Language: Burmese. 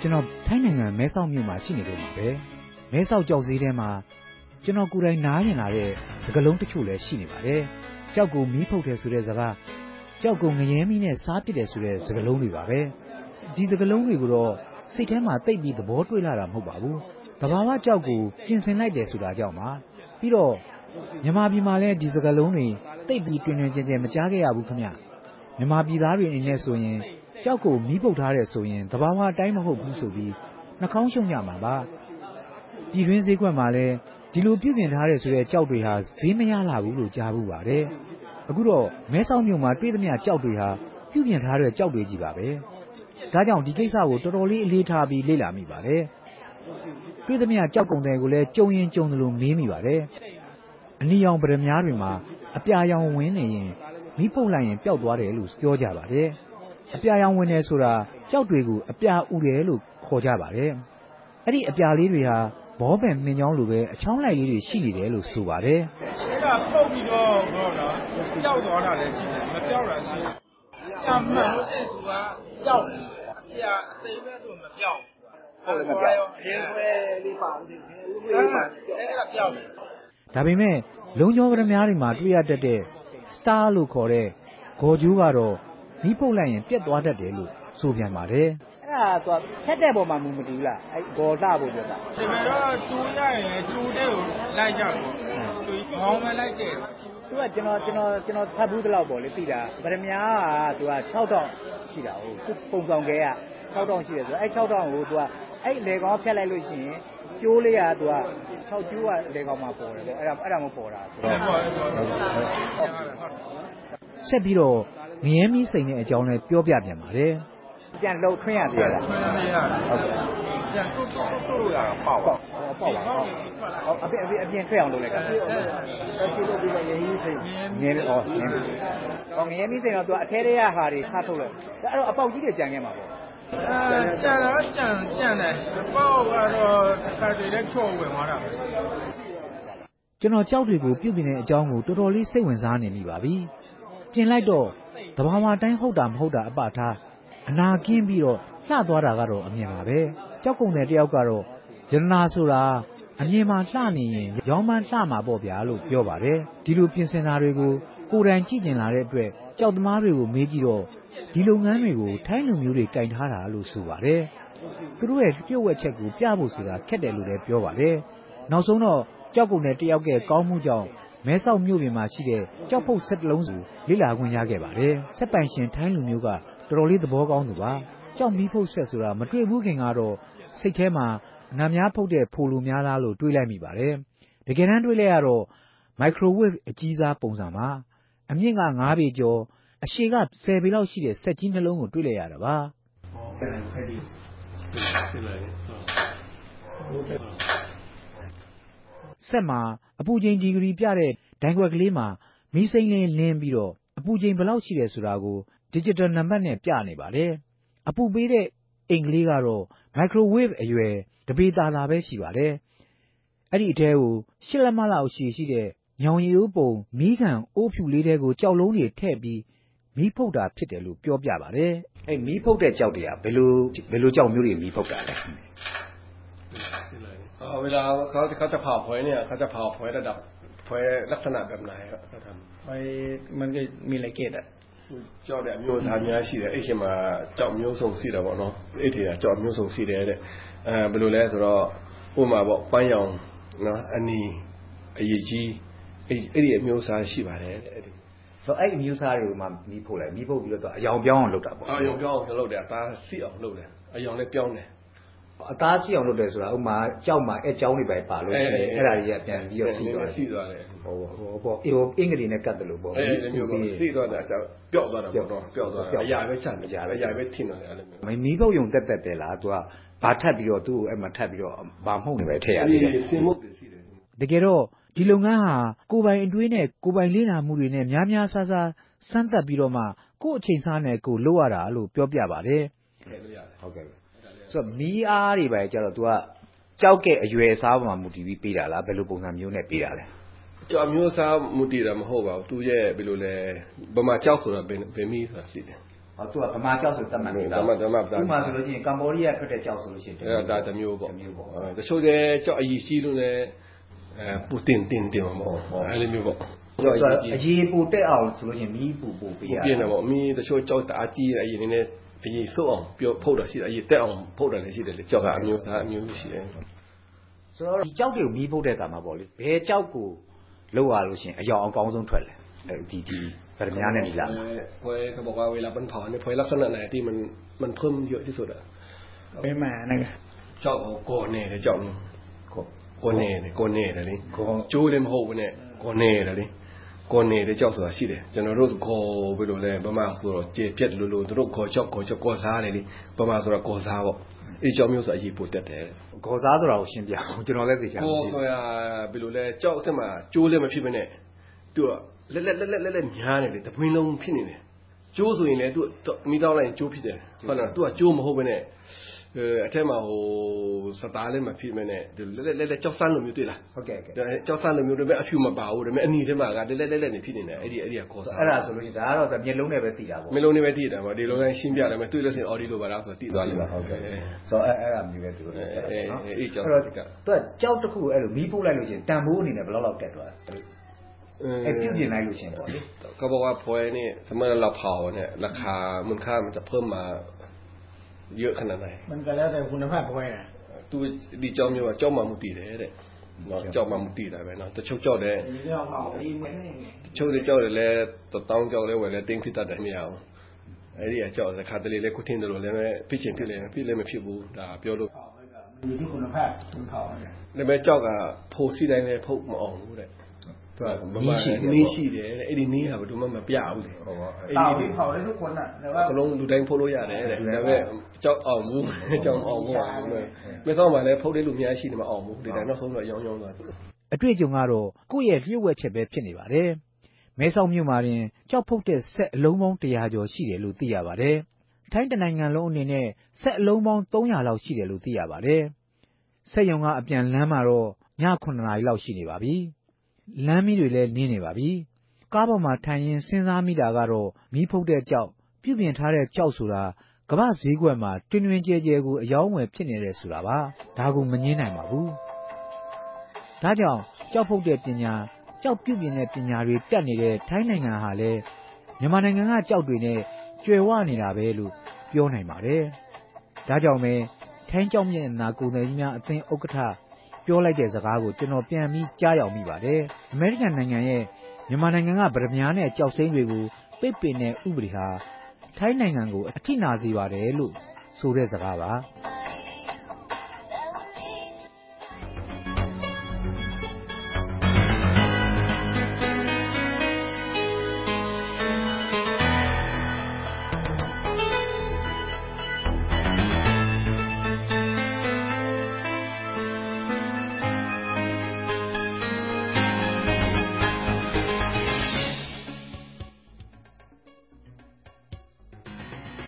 ကျွန်တော်ထိုင်းနိုင်ငံမဲဆောက်မြို့မှာရှိနေလို့ပါပဲမဲဆောက်ကြောက်စည်းထဲမှာကျွန်တော်ကိုယ်တိုင်နားမြင်လာတဲ့စကားလုံးတချို့လည်းရှိနေပါတယ်ကြောက်ကိုမီးဖုတ်တယ်ဆိုတဲ့စကားကြောက်ကိုငရဲမီးနဲ့စားပစ်တယ်ဆိုတဲ့စကားလုံးတွေပါပဲဒီစကားလုံးတွေကိုတော့စိတ်ထဲမှာတိတ်ပြီးသဘောတွေ့လာတာမဟုတ်ပါဘူးတဘာဝကြောက်ကိုပြင်ဆင်လိုက်တယ်ဆိုတာကြောင့်ပါပြီးတော့မြန်မာပြည်မှာလည်းဒီစကားလုံးတွေတိတ်ပြီးတွင်တွင်ကျယ်ကျယ်မကြားခဲ့ရဘူးခင်ဗျမြန်မာပြည်သားတွေအနေနဲ့ဆိုရင်ကြောက်ကိုမီးပုတ်ထားတယ်ဆိုရင်တဘာဝအတိုင်းမဟုတ်ဘူးဆိုပြီးနှာခေါင်းရှုံညမှာပါပြည်တွင်းဈေးကွက်မှာလည်းဒီလိုပြုပြင်ထားတယ်ဆိုတဲ့ကြောက်တွေဟာဈေးမရလာဘူးလို့ကြားဘူးပါတယ်အခုတော့မဲဆောက်မြို့မှာတွေ့သမျှကြောက်တွေဟာပြုပြင်ထားတဲ့ကြောက်တွေကြီးပါပဲဒါကြောင့်ဒီကိစ္စကိုတော်တော်လေးအလေးထားပြီးလေ့လာမိပါတယ်တွေ့သမျှကြောက်ကုန်တွေကိုလည်းကြုံရင်ကြုံတယ်လို့မေးမိပါတယ်အနီရောင်ပရမများတွေမှာအပြာရောင်ဝင်နေရင်မီးပုတ်လိုက်ရင်ပျောက်သွားတယ်လို့ပြောကြပါတယ်အပြာရောင်ဝင်နေဆိုတာကြောက်တွေကိုအပြာဥတယ်လို့ခေါ်ကြပါတယ်အဲ့ဒီအပြာလေးတွေဟာဘောပင်မြင်ကြောင်းလိုပဲအချောင်းလိုက်လေးတွေရှိနေတယ်လို့ဆိုပါတယ်အဲ့ဒါပုတ်ပြီးတော့တော့လားပျောက်သွားတာလည်းရှိတယ်မပျောက်တာရှိတယ်အမှန်လို့သူကပျောက်တယ်အပြာအသိမဲ့ဆိုမပျောက်ဟုတ်တယ်မပျောက်ရင်းခွဲလေးပါဦးအဲ့ဒါပျောက်တယ်ဒါပေမဲ့လုံကျော်ပရမများတွေမှာတွေ့ရတတ်တဲ့ star လို့ခေါ်တဲ့ဂေါ်ကျိုးကတော့မီးပုတ်လိုက်ရင်ပြတ်သွားတတ်တယ်လို့ဆိုပြန်ပါတယ်အဲ့ဒါသူကဖက်တဲ့ပုံမှာမတူဘူးလားအဲ့ဂေါ်လှဖို့ပြောတာဒီမှာတော့တူရရင်တူတဲ့ကိုလိုက်ကြတော့သူခေါင်းမလိုက်တဲ့သူကကျွန်တော်ဖတ်ဘူးတလောက်ပေါ့လေသိတာဗရမများကသူက6000ရှိတာဟုတ်သူပုံဆောင်ခဲက6000ရှိတယ်ဆိုအဲ့6000ကိုသူကအဲ့လေကောင်းဖြတ်လိုက်လို့ရှိရင်ကျိုးလေးကသူက6ကျိုးကလေကောင်းမှာပေါ်တယ်ပေါ့အဲ့ဒါမပေါ်တာဆိုတော့ဆက်ပြီးတော့ငရဲမီးစိန်တဲ့အကြောင်းလည်းပြောပြပြန်ပါတယ်ပြန်လှုပ်ထွင်းရသေးတယ်ထွင်းရသေးရတယ်ဟုတ်ကဲ့ပြန်တို့လို့ရတာပေါက်ပါဟုတ်အပြင်ထွက်အောင်လုပ်လိုက်ကအဲ့ဒီလိုပြီးတော့ငရဲမီးစိန်ငရဲမီးစိန်တော့သူကအထဲထဲကဟာတွေထားထုတ်လို့အဲ့တော့အပေါက်ကြီးတွေကြံခဲ့မှာပေါ့ကြံတော့ကြံတယ်ပေါက်ကတော့ခါတွေလည်းချော့ဝင်သွားတာပဲကျွန်တော်ကြောက်တွေကိုပြုတ်ပြင်းတဲ့အကြောင်းကိုတော်တော်လေးစိတ်ဝင်စားနေမိပါပြီပြင်လိုက်တော့တဘာဝတိုင်းဟုတ်တာမဟုတ်တာအပထားအနာကင်းပြီးတော့လှသွားတာကတော့အမြင်ပါပဲကြောက်ကုန်တဲ့တယောက်ကတော့ရတနာဆိုတာအမြင်မှာလှနေရင်ရောင်းမှန်းလှမှာပေါ့ဗျာလို့ပြောပါတယ်ဒီလိုပြင်ဆင်တာတွေကိုကိုယ်တိုင်ကြည့်ကျင်လာတဲ့အတွက်ကြောက်သမားတွေကိုမေးကြည့်တော့ဒီလုပ်ငန်းတွေကိုထိုင်းလူမျိုးတွေကင်ထားတာလို့ဆိုပါတယ်သူတို့ရဲ့ပြုတ်ဝက်ချက်ကိုပြဖို့ဆိုတာခက်တယ်လို့လည်းပြောပါတယ်နောက်ဆုံးတော့ကြောက်ကုန်တဲ့တယောက်ကကောင်းမှုကြောင့်မဲဆောက်မြို့ပြင်မှာရှိတဲ့ကြောက်ဖုတ်ဆက်တလုံးစုလေ့လာခွင့်ရခဲ့ပါတယ်ဆက်ပိုင်ရှင်ထိုင်းလူမျိုးကတော်တော်လေးသဘောကောင်းသူပါကြောက်မီးဖုတ်ဆက်ဆိုတာမတွေ့ဘူးခင်ကတော့စိတ်ထဲမှာအနာများဖုတ်တဲ့ဖိုလိုများလားလို့တွေးလိုက်မိပါတယ်တကယ်တမ်းတွေးလိုက်ရတော့မိုက်ခရိုဝေ့အကြီးစားပုံစံပါအမြင့်က9ပေကျော်အရှည်က10ပေလောက်ရှိတဲ့စက်ကြီးနှလုံးကိုတွေ့လိုက်ရတာပါဆက်မှာအပူချိန်ဒီဂရီပြတဲ့ဒိုင်ခွက်ကလေးမှာမီးစိမ်းလေးလင်းပြီးတော့အပူချိန်ဘယ်လောက်ရှိတယ်ဆိုတာကို digital နံပါတ်နဲ့ပြနေပါတယ်အပူပေးတဲ့အိမ်ကလေးကတော့ microwave အရွယ်တပေတာလာပဲရှိပါတယ်အဲ့ဒီအထဲကို8လက်မလောက်ရှည်ရှိတဲ့ညောင်ရည်အိုးပုံမီးခံအိုးဖြူလေးတဲကိုကြောက်လုံးတွေထည့်ပြီးမီးဖုတ်တာဖြစ်တယ်လို့ပြောပြပါတယ်အဲ့မီးဖုတ်တဲ့ကြောက်တွေကဘယ်လိုကြောက်မျိုးတွေมီးဖုတ်တာလဲเวลาเขาจะเผาหอยเนี่ยเขาจะเผาหอยระดับหอยลักษณะแบบไหนครับเขาทำมันก็มีหลายเกรดကြောက်တဲ့အမျိုးအစားများရှိတယ်အဲ့ရှင်မှာကြောက်မျိုးစုံရှိတယ်ပေါ့နော်အဲ့ဒီကကြောက်မျိုးစုံရှိတယ်တဲ့ဘယ်လိုလဲဆိုတော့ဥပမာပေါ့ပန်းရောင်နော်အနီအရေးကြီးအဲ့ဒီအမျိုးအစားရှိပါတယ်တဲ့အဲ့ဒီဆိုအဲ့အမျိုးအစားတွေကိုမှမီးဖုတ်လိုက်မီးဖုတ်ပြီးတော့အယောင်ပြောင်းအောင်လုပ်တာပေါ့အယောင်ပြောင်းအောင်လုပ်တယ်အသားစီအောင်လုပ်တယ်အယောင်လည်းပြောင်းတယ်အသားစီအောင်လုပ်တယ်ဆိုတာဥမာကြောက်မှာအဲကြောင်းတွေပဲပါလို့ရှိရင်အဲ့ဒါတွေကပြန်ပြီးတော့စီသွားတယ်ဟိုပေါ့အင်္ဂလိပ်နဲ့ကတ်တယ်လို့ပေါ့အဲ့ဒီမျိုးပေါ့စီသွားတာကြောက်ပျော့သွားတာပေါ့နော်ပျော့သွားတာအရာပဲချတယ်အရာပဲထင်တယ်အဲ့လိုမျိုးမီးဖုတ်ယုံတက်ပဲလားသူကဘာထပ်ပြီးတော့သူ့ကိုအဲ့မှာထပ်ပြီးတော့ဘာမှုန့်နေပဲထည့်ရတယ်စင်မှုတ်စီတယ်တကယ်တော့ဒီလုပ်ငန်းဟာကိုယ်ပိုင်အတွေးနဲ့ကိုယ်ပိုင်လေ့လာမှုတွေနဲ့များများဆဆစမ်းသပ်ပြီးတော့မှကိုယ့်အချိန်စားနဲ့ကိုယ်လုပ်ရတာလို့ပြောပြပါတယ်ဟုတ်ကဲ့ဆိုတော့မီးအားတွေပဲကြတော့ तू ကကြောက်တဲ့အရွယ်အစားပေါ်မှာမူတည်ပြီးပေးတာလားဘယ်လိုပုံစံမျိုးနဲ့ပေးတာလဲကြောက်မျိုးစားမူတည်တာမဟုတ်ပါဘူးသူရဲ့ဘယ်လိုလဲဗမာကြောက်ဆိုတာဘယ်မီးဆိုတာရှိတယ်သူကဗမာကြောက်ဆိုတတ်မှတ်နေတာဥပမာဆိုလို့ချင်းကမ္ဘောဒီးယားထွက်တဲ့ကြောက်ဆိုလို့ရှိရင်ဒါတမျိုးပေါ့တချို့လည်းကြောက်အကြီးကြီးလို့လည်းပူတင်ပေါ့အဲ့လိုမျိုးပေါ့ကြောက်အရေးပူတက်အောင်ဆိုလို့ချင်းမီးပူပေးရပြင်းတယ်ပေါ့မီးတချို့ကြောက်တအားကြီးအရင်နည်းအရင်စုပ်အောင်ပြုတ်ဖုတ်တာရှိတယ်အရင်တက်အောင်ဖုတ်တာလည်းရှိတယ်လေကြောက်ကအမျိုးသားအမျိုးရှိတယ်ဆိုတော့ဒီကြောက်တွေကိုမီးဖုတ်တဲ့အခါမှာပေါ့လေဘယ်ကြောက်ကိုလောက်ရလို့ရှင်အယောင်အကောင်းဆုံးထွက်လဲဒီဗရမ ्या နဲ့နီလာเว้ยเขาบอกว่าเวลามันเผาเนี่ยพวยลักษณะไหนที่มันเพิ่มเยอะที่สุดอ่ะเป็นมานะเจ้าโกเน่เจ้าโกเน่တယ်လေကျိုးလည်းမဟုတ်ဘူးနဲ့โกเน่တယ်လေโกเน่တဲ့ကြောက်ဆိုတာရှိတယ်ကျွန်တော်တို့ခေါ်ဘယ်လိုလဲဗမာဆိုတော့ကျေပြက်လို့တို့ခေါ်ကြောက်ကောစားတယ်လေဗမာဆိုတော့ကောစားပေါ့အဲ့ကြောက်မျိုးဆိုအရေးပိုတက်တယ်ကောစားဆိုတာကိုရှင်းပြအောင်ကျွန်တော်လည်းသိချင်တယ်ကောဆိုတာဘယ်လိုလဲကြောက်အထက်မှာကျိုးလည်းမဖြစ်ဘဲနဲ့သူကလက်များနေလေတပွင်းလုံးဖြစ်နေတယ်ကျိုးဆိုရင်လည်းသူမိတောင်းလိုက်ကျိုးဖြစ်တယ်ဟုတ်လားသူကကျိုးမဟုတ်ဘဲနဲ့အထက်မှာစတားလည်းမဖြစ်မနဲ့လက်ကြောက်ဆန်းလိုမျိုးတွေ့လားဟုတ်ကဲ့ကြောက်ဆန်းလိုမျိုးတွေပဲအဖြူမပါဘူးဒါပေမဲ့အနီထဲမှာကလက်နေဖြစ်နေတယ်အဲ့ဒီကခေါ်စားအဲ့ဒါဆိုလို့ရှိရင်ဒါကတော့မျက်လုံးနဲ့ပဲသိတာပေါ့မျက်လုံးနဲ့ပဲသိတာပေါ့ဒီလိုတိုင်းရှင်းပြတယ်မဲ့တွေ့လို့ရှိရင်အော်ဒီလိုပါလားဆိုတော့သိသွားလိမ့်မယ်ဟုတ်ကဲ့ဆိုတော့အဲ့ဒါမျိုးပဲသူတို့အဲ့ကြောက်သူကကြောက်တစ်ခုအဲ့လိုမီးပို့လိုက်လို့ရှိရင်တန်ဖိုးအနေနဲ့ဘယ်လောက်တက်သွားလဲပြုပြင်လိုက်လို့ရှင်ပေါ့လေเขาบอกว่าพวยนี่สมมุติเราเผาเนี่ยราคามูลค่ามันจะเพิ่มมาเยอะขนาดไหนมันก็แล้วแต่คุณภาพพวยอ่ะသူဒီကြောက်မျိုးကကြောက်မှမတည်တယ်တဲ့နော်ကြောက်မှမတည်တာပဲနော်တချို့ကြောက်တယ်ဒီကြောက်ပါဒီမင်းတချို့ကြောက်တယ်လဲတောင်းကြောက်လဲဝယ်လဲတင်းဖြစ်တတ်တယ်မရအောင်အဲ့ဒီကကြောက်တဲ့ခါတလေလဲခုထင်းတယ်လို့လည်းဖြစ်ချင်ဖြစ်လည်းမဖြစ်ဘူးဒါပြောလို့ဒီคุณภาพคุณเขาเนี่ยလည်းပဲကြောက်ကဖိုစီတိုင်းလဲဖုတ်မအောင်ဘူးတဲ့သူကမရှိတယ်တဲ့အဲ့ဒီနီးဟာဘယ်သူမှမပြဘူးလေဟုတ်ပါအဲ့ဒီเผาได้ทุกคนน่ะကလုံးလူတိုင်းဖုတ်လို့ရတယ်တဲ့ဒါပေမဲ့ကြောက်အောင်ဘူးကြောက်အောင်ဘူးမဆောင်းပါလဲဖုတ်တဲ့လူများရှိတယ်မအောင်ဘူးဒီတိုင်းနောက်ဆုံးတော့ရောင်းသွားအတွေ့အကြုံကတော့ကိုယ့်ရဲ့လျှို့ဝှက်ချက်ပဲဖြစ်နေပါတယ်မဲဆောက်မြို့မှာတင်ကြောက်ဖုတ်တဲ့ဆက်အလုံးပေါင်း100ကျော်ရှိတယ်လို့သိရပါတယ်ထိုင်းတနိုင်ငံလုံးအနေနဲ့ဆက်အလုံးပေါင်း300လောက်ရှိတယ်လို့သိရပါတယ်ဆက်ရုံကအပြန်လမ်းမှာတော့ည9နာရီလောက်ရှိနေပါပြီလမ်းမီးတွေလည်းနင်းနေပါပြီကားပေါ်မှာထိုင်ရင်းစဉ်းစားမိတာကတော့မီးဖုတ်တဲ့ကြောက်ပြုပြင်ထားတဲ့ကြောက်ဆိုတာကမ္ဘာဈေးကွက်မှာတွင်ကျဲကိုအယောင်းဝယ်ဖြစ်နေတယ်ဆိုတာပါဒါကိုမငြင်းနိုင်ပါဘူးဒါကြောင့်ကြောက်ဖုတ်တဲ့ပညာကြောက်ပြုပြင်တဲ့ပညာတွေတက်နေတဲ့ထိုင်းနိုင်ငံဟာလည်းမြန်မာနိုင်ငံကကြောက်တွေနဲ့ကြွယ်ဝနေတာပဲလို့ပြောနိုင်ပါတယ်ဒါကြောင့်ပဲထိုင်းကြောက်မြင့်နာကိုယ်တိုင်ကြီးများအသင်းဥက္ကဋ္ဌပြောလိုက်တဲ့စကားကိုကျွန်တော်ပြန်ပြီးကြားရောက်မိပါတယ်အမေရိကန်နိုင်ငံရဲ့မြန်မာနိုင်ငံကဗရမ ्या နဲ့ကြောက်စိမ့်တွေကိုပိတ်ပင်တဲ့ဥပဒေဟာထိုင်းနိုင်ငံကိုအထိနာစေပါတယ်လို့ဆိုတဲ့စကားပါ